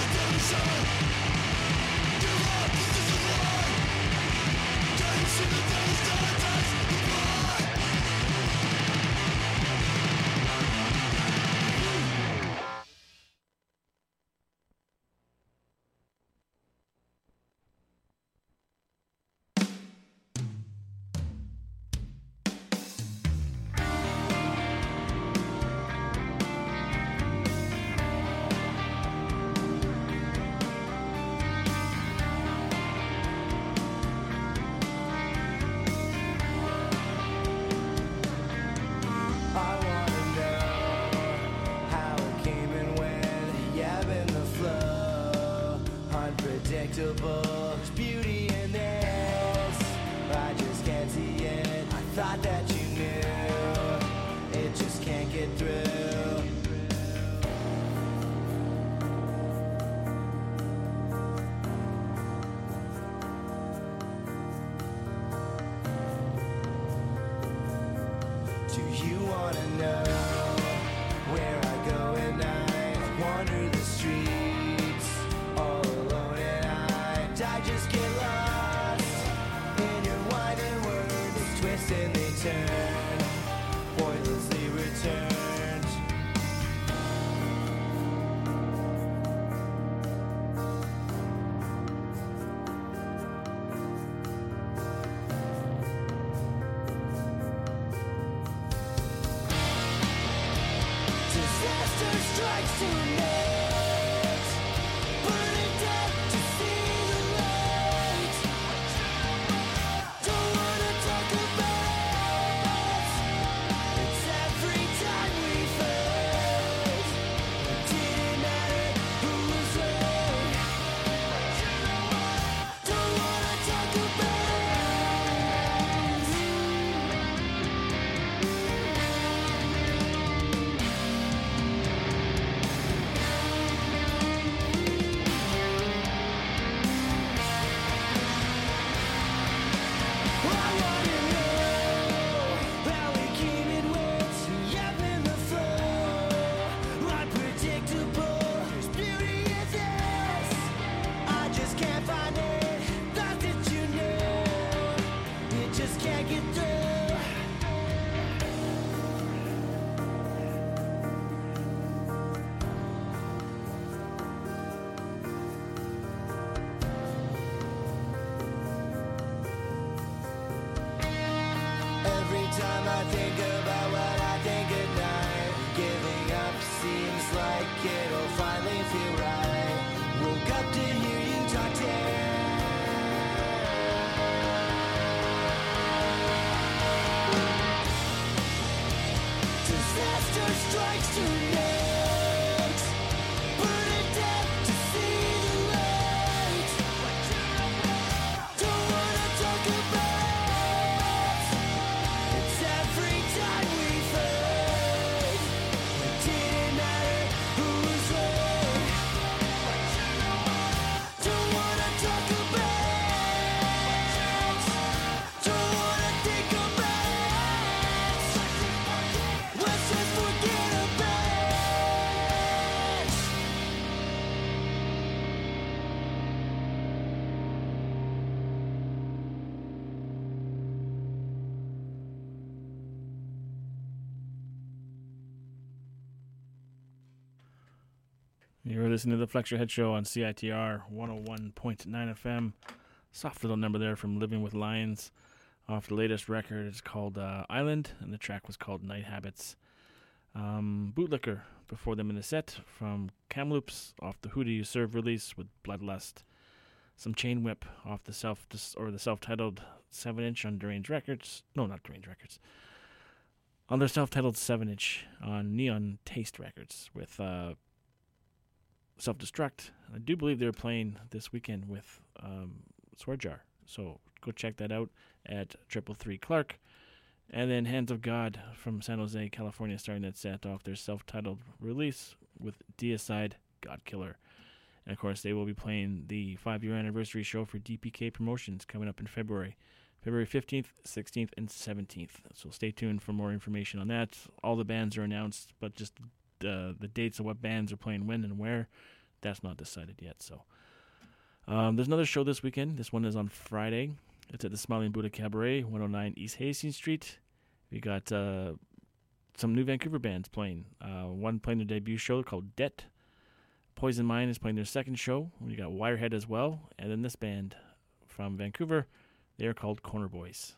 Unpredictable, there's beauty in this. I just can't see it. I thought that you knew. It just can't get through. Do you wanna know where I go at night? I wander the streets all alone at night. I just get lost in your winding words. They twist and they turn, pointlessly returned. Disaster strikes tonight, burning down to see the light. Don't wanna talk about it. It's every time we fight. It didn't matter who was right. Don't wanna talk about it. I wanna know how we keep it wet, up in the flow. Unpredictable, there's beauty in this. I just can't find it. Thought that you knew. It just can't get through. Every time I think about what I think at night, giving up seems like it'll finally feel right. Woke up to hear you talk Disaster strikes tonight, burning down to see the light. Don't wanna talk about it. It's every time we fight. It didn't matter who was right. Don't wanna talk about it. Don't wanna think about it. Let's just forget about it.
You're listening to the Flex Your Head Show on CITR 101.9 FM. Soft little number there from Living with Lions off the latest record. It's called Island, and the track was called Night Habits. Bootlicker before them in the set from Kamloops off the Who Do You Serve release with Bloodlust. Some Chain Whip off the self-titled 7-inch on Deranged Records. No, not Deranged Records. On their self-titled 7-inch on Neon Taste Records with Self-Destruct. I do believe they're playing this weekend with Swearjar. So go check that out at 333 Clark. And then Hands of God from San Jose, California, starting that set off their self-titled release with Deicide, Godkiller. And, of course, they will be playing the 5-year anniversary show for DPK Promotions coming up in February 15th, 16th, and 17th. So stay tuned for more information on that. All the bands are announced, but just the dates of what bands are playing when and where, that's not decided yet. So there's another show this weekend. This one is on Friday. It's at the Smiling Buddha Cabaret, 109 East Hastings Street. We got some new Vancouver bands playing. One playing their debut show called Debt. Poison Mind is playing their second show. We got Wirehead as well. And then this band from Vancouver, they are called Corner Boys.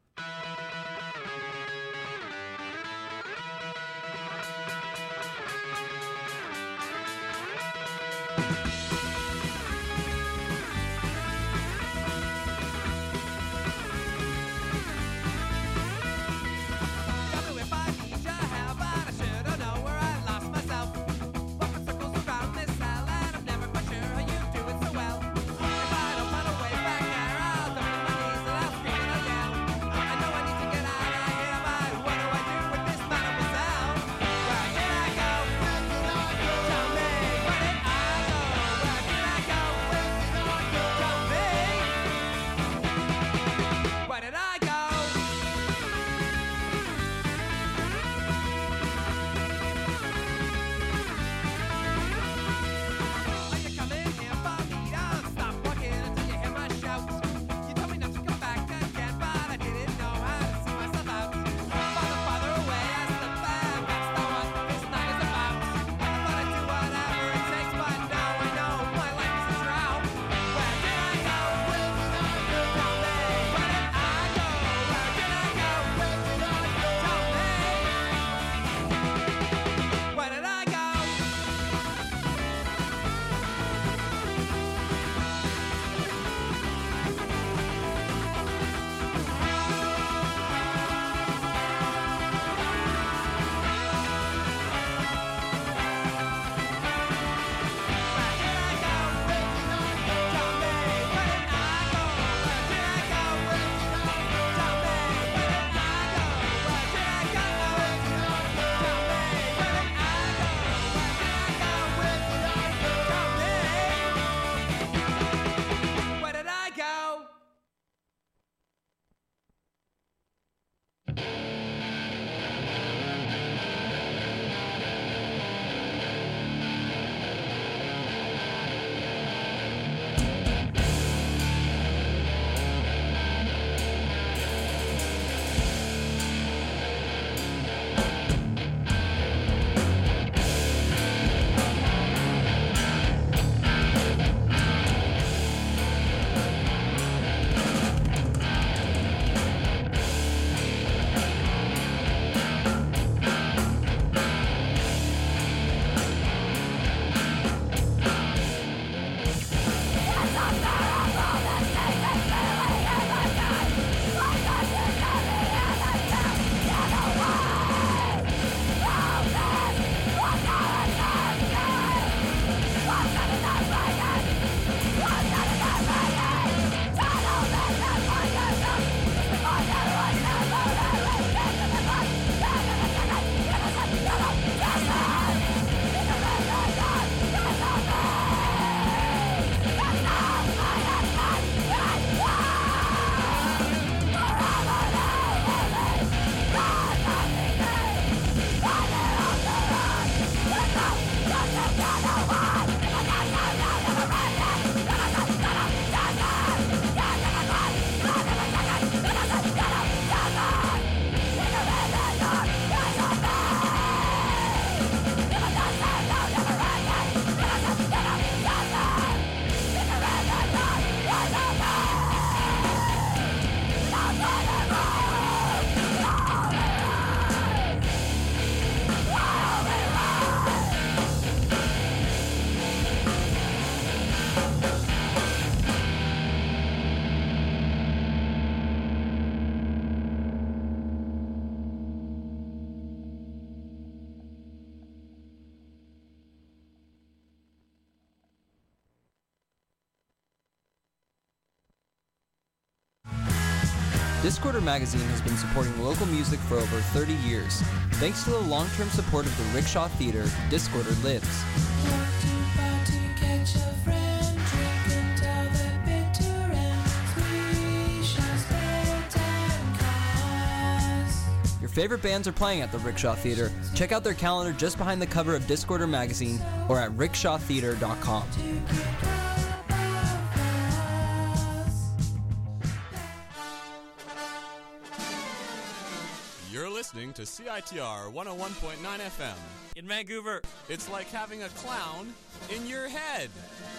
Discorder Magazine has been supporting local music for over 30 years. Thanks to the long-term support of the Rickshaw Theater, Discorder lives. Your
your favorite bands are playing at the Rickshaw Theater, check out their calendar just behind the cover of Discorder magazine or at rickshawtheater.com.
You're listening to CITR 101.9 FM.
In Vancouver.
It's like having a clown in your head.